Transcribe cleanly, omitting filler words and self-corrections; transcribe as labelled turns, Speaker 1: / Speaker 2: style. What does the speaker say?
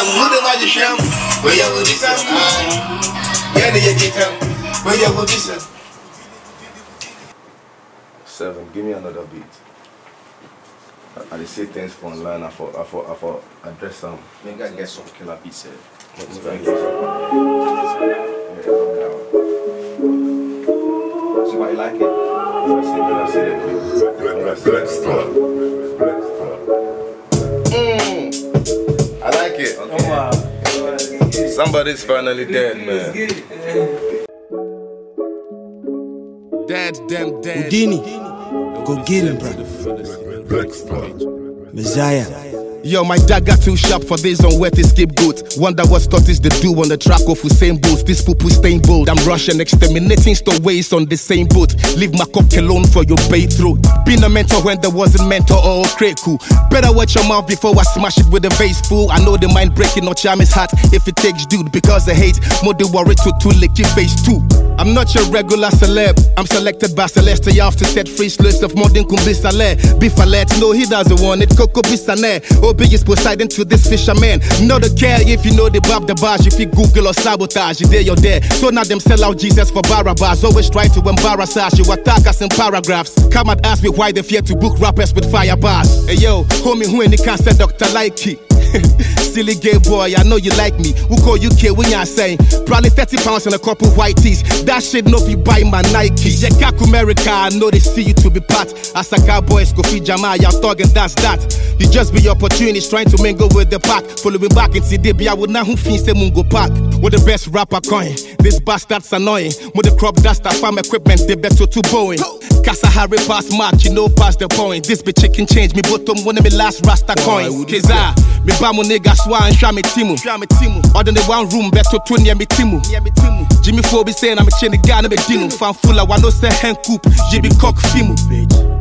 Speaker 1: Muda Majisham, where you would listen. Yanni, you get him, where you would listen.
Speaker 2: 7, give me another beat. I just say things for online. I for address some.
Speaker 3: Maybe I get some killer beats.
Speaker 2: So
Speaker 3: I like it.
Speaker 2: I like it. Okay. Somebody's finally dead, man.
Speaker 4: Dead.
Speaker 5: Houdini, go get him, bro. Messiah.
Speaker 4: Yo, my dad got too sharp for this unworthy scapegoat. Wonder what studies they do on the track of Usain Bolt. This poo staying bold. I'm Russian exterminating stowaways on the same boat. Leave my cock alone for your bait throat. Been a mentor when there wasn't mentor or crate cool. Better watch your mouth before I smash it with a vase fool. I know the mind breaking or charm is hot if it takes dude because the hate. More the worry to lick your face too. I'm not your regular celeb. I'm selected by Celestial to set free sluts of modern kumbisale. Bifalet, no he doesn't want it. Coco bisane. Obi is Poseidon to this fisherman. Not a care if you know the Bob the Barge. If you Google or sabotage, you there, you're there. So now them sell out Jesus for Barabbas. Always try to embarrass us. You attack us in paragraphs. Come and ask me why they fear to book rappers with fire bars. Hey yo, homie, who any can say Dr. Likey. Silly gay boy, I know you like me. Who call you kid when you're saying probably 30 pounds and a couple white tees. That shit no be buy my Nike. Yeah, Kaku America, I know they see you to be part. As a cowboy, Kofi Jama, y'all talking that's that. You just be opportunist trying to mingle with the pack. Following back into DB, I would not who fin say Mungo Park. With the best rapper coin. This bastard's annoying. With the crop dust, I farm equipment, they better to Boeing. Casa Harry pass mark, you know past the point. This be chicken change, me bottom one of me last rasta coins. Keza, me bamu nigga swan, shwa me timu. Other than the one room, better to near me timu. Jimmy Fobi saying I'm a chinny guy, I'm a dino. Fan full of one no say hen coop, Jimmy cock fimu.